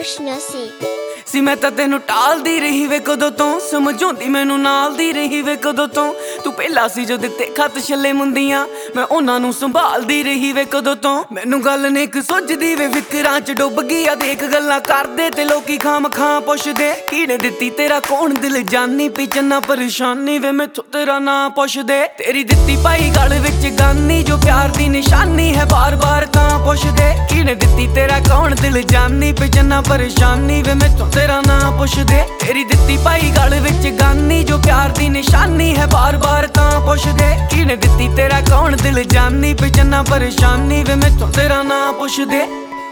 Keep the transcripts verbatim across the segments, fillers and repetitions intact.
ਪ੍ਰਸ਼ਨ ਸੀ ਸੀ ਮੈਂ ਤਾਂ ਤੈਨੂੰ ਟਾਲਦੀ ਰਹੀ ਵੇ ਕਦੋਂ ਤੋਂ, ਸਮਝਾਉਂਦੀ ਮੈਨੂੰ ਨਾਲ ਦੀ ਰਹੀ ਵੇ ਕਦੋਂ ਤੋਂ। ਤੂੰ ਪਹਿਲਾਂ ਸੀ ਜੋ ਦਿੱਤੇ ਖੱਤ ਛੱਲੇ ਮੁੰਦੀਆਂ, ਮੈਂ ਉਹਨਾਂ ਨੂੰ ਸੰਭਾਲਦੀ ਰਹੀ ਵੇ ਕਦੋਂ ਤੋਂ। ਮੈਨੂੰ ਗੱਲ ਨੇ ਇੱਕ ਸੁੱਝਦੀ ਵੇ ਫਿਕਰਾਂ ਚ ਡੁੱਬ ਗਈ ਆ, ਦੇਖ ਗੱਲਾਂ ਕਰਦੇ ਤੇ ਲੋਕੀ ਖਾਮ ਖਾਂ ਪੁੱਛਦੇ ਕਿਹਨੇ ਦਿੱਤੀ ਤੇਰਾ ਕੌਣ ਦਿਲ ਜਾਨੀ, ਪਿਛਨਾ ਪਰੇਸ਼ਾਨੀ ਵੇ ਮੈਥੋਂ ਤੇਰਾ ਨਾਂ ਪੁੱਛਦੇ। ਤੇਰੀ ਦਿੱਤੀ ਪਾਈ ਗਲ ਵਿੱਚ ਗਾਨੀ, ਜੋ ਪਿਆਰ ਦੀ ਨਿਸ਼ਾਨੀ ਹੈ ਬਾਰ ਬਾਰ ਤਾਂ ਪੁੱਛਦੇ ਕਿਹਨੇ ਦਿੱਤੀ ਤੇਰਾ ਕੌਣ ਦਿਲ ਜਾਨੀ, ਪਿਛਨਾ ਪਰੇਸ਼ਾਨੀ ਵੇ ਮੈਥੋਂ ਤੇਰਾ ਨਾਂ ਪੁੱਛਦੇ। ਤੇਰੀ ਦਿੱਤੀ ਪਾਈ ਗਲ ਵਿੱਚ ਗਾਨੀ, ਜੋ ਪਿਆਰ ਦੀ ਨਿਸ਼ਾਨੀ ਹੈ ਬਾਰ ਬਾਰ ਤਾਂ ਪੁੱਛਦੇ ਕਿਹਨੇ ਦਿੱਤੀ ਤੇਰਾ ਕੌਣ ਦਿਲ ਜਾਨੀ, ਪਿਛਨਾ ਪਰੇਸ਼ਾਨੀ ਵੇ ਮੈਥੋਂ ਤੇਰਾ ਨਾਂ ਪੁੱਛਦੇ।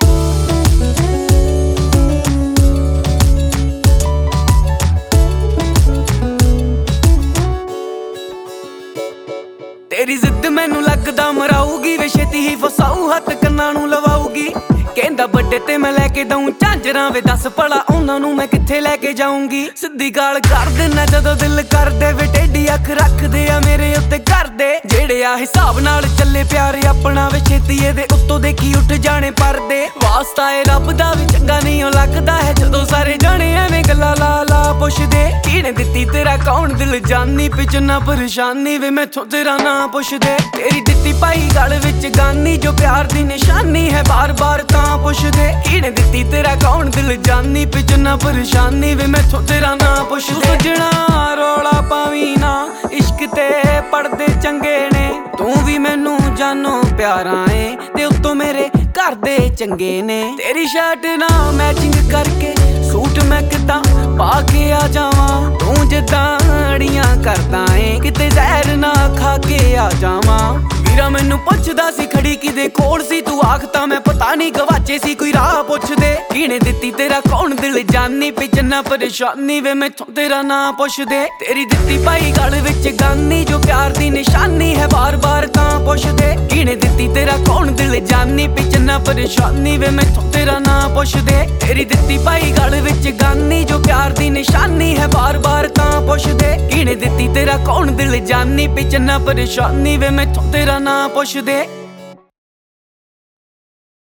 ਤੇਰੀ ਜ਼ਿੱਦ ਮੈਨੂੰ ਲੱਗਦਾ ਮਰਾਊਗੀ ਵੇ, ਛੇਤੀ ਹੀ ਫਸਾਊ ਹੱਥ ਕੰਨਾਂ ਨੂੰ ਲਵਾਊਗੀ। ਕਹਿੰਦਾ ਵੱਡੇ ਤੇ ਮੈਂ ਲੈ ਕੇ ਦਊਂ ਝਾਂਜਰਾਂ ਵੇ, ਦੱਸ ਭਲਾ ਉਹਨਾਂ ਨੂੰ ਮੈਂ ਕਿੱਥੇ ਲੈ ਕੇ ਜਾਊਂਗੀ। ਸਿੱਧੀ ਗਾਲ ਕਰ ਦੇਣਾ ਜਦੋਂ ਦਿਲ ਕਰਦੇ ਵੇ, ਟੇਢੀ ਅੱਖ ਰੱਖਦੇ ਆ ਮੇਰੇ ਉੱਤੇ ਕਰਦੇ ਜਿਹੜੇ ਆ ਹਿਸਾਬ ਨਾਲ ਚੱਲੇ ਪਿਆਰ ਆਪਣਾ ਵੇ, ਛੇਤੀ ਇਹਦੇ ਉੱਤੋਂ ਦੇਖੀ ਉੱਠ ਜਾਣੇ ਪਰਦੇ। ਵਾਸਤਾ ਏ ਰੱਬ ਦਾ ਵੀ ਚੰਗਾ ਨਹੀਂ ਉਹ ਲੱਗਦਾ ਹੈ, ਜਦੋਂ ਸਾਰੇ ਜਾਣੇ ਐਵੇਂ ਗੱਲਾਂ ਲਾ ਲਾ ਪੁੱਛਦੇ ਕਿਹਨੇ ਦਿੱਤੀ ਤੇਰਾ ਕੌਣ ਦਿਲ ਜਾਨੀ, ਪਿਛਨਾ ਪਰੇਸ਼ਾਨੀ ਵੇ ਮੈਥੋਂ ਤੇਰਾ ਨਾਂ ਪੁੱਛਦੇ। ਤੇਰੀ ਦਿੱਤੀ ਪਾਈ ਗਲ ਵਿੱਚ ਗਾਨੀ, ਜੋ ਪਿਆਰ ਦੀ ਨਿਸ਼ਾਨੀ ਹੈ ਬਾਰ ਬਾਰ ਤਾਂ ਪੁੱਛਦੇ ਕਿਹਨੇ ਦਿੱਤੀ ਤੇਰਾ ਕੌਣ ਦਿਲ ਜਾਨੀ, ਪਿਛਨਾ ਪਰੇਸ਼ਾਨੀ ਵੇ ਮੈਥੋਂ ਤੇਰਾ ਨਾਂ ਪੁੱਛਦੇ। ਸੱਜਣਾ ਰੌਲਾ ਪਾਵੀਂ ਨਾ, ਇਸ਼ਕ ਤੇ ਪੜਦੇ ਚੰਗੇ ਨੇ, ਤੂੰ ਵੀ ਮੈਨੂੰ ਜਾਨੋ ਪਿਆਰਾ ਏ ਤੇ ਉੱਤੋਂ ਮੇਰੇ ਘਰ ਦੇ ਚੰਗੇ ਨੇ। ਤੇਰੀ ਸ਼ਰਟ ਨਾ ਮੈਚਿੰਗ ਕਰਕੇ ਸੂਟ ਮੈਂ ਕਿੱਦਾਂ ਪਾ ਕੇ ਆ ਜਾਵਾਂ, ਤੂੰ ਜਿੱਦਾਂ ਅੜੀਆਂ ਕਰਦਾ ਏ ਕਿਤੇ ਜ਼ਹਿਰ ਨਾ ਖਾ ਕੇ ਆ ਜਾਵਾਂ। ਵੀਰਾ ਮੈਨੂੰ ਪੁੱਛਦਾ ਸੀ ਖੜੀ ਕਿਦੇ ਕੋਲ ਸੀ, ਤੂੰ ਆਖਤਾ ਮੈਂ ਪਤਾ ਨਹੀਂ ਗਵਾਚੇ ਸੀ ਕੋਈ ਰਾਹ ਪੁੱਛਦੇ ਕਿਹਨੇ ਦਿੱਤੀ ਤੇਰਾ ਕੌਣ ਦਿਲ ਜਾਨੀ, ਪਿਛਨਾ ਪਰੇਸ਼ਾਨੀ ਵੇ ਮੈਥੋਂ ਤੇਰਾ ਨਾਂ ਪੁੱਛਦੇ। ਤੇਰੀ ਦਿੱਤੀ ਪਾਈ ਗਲ ਵਿੱਚ ਗਾਨੀ, ਜੋ ਪਿਆਰ ਦੀ ਨਿਸ਼ਾਨੀ ਹੈ ਬਾਰ ਬਾਰ ਤਾਂ ਪੁੱਛਦੇ ਕਿਹਨੇ ਦਿੱਤੀ ਤੇਰਾ ਕੌਣ ਦਿਲ ਜਾਨੀ, ਪਿਛਨਾ ਪਰੇਸ਼ਾਨੀ ਵੇ ਮੈਥੋਂ ਤੇਰਾ ਨਾਂ ਪੁੱਛਦੇ। ਤੇਰੀ ਦਿੱਤੀ ਪਾਈ ਗਲ ਵਿੱਚ ਗਾਨੀ, ਜੋ ਪਿਆਰ ਦੀ ਨਿਸ਼ਾਨੀ ਹੈ ਬਾਰ ਬਾਰ ਤਾਂ ਪੁੱਛਦੇ ਕਿਹਨੇ ਦਿੱਤੀ ਤੇਰਾ ਕੌਣ ਦਿਲ ਜਾਨੀ, ਪਿਛਨਾ ਪਰੇਸ਼ਾਨੀ ਵੇ ਮੈਥੋਂ ਤੇਰਾ ਨਾਂ ਪੁੱਛਦੇ।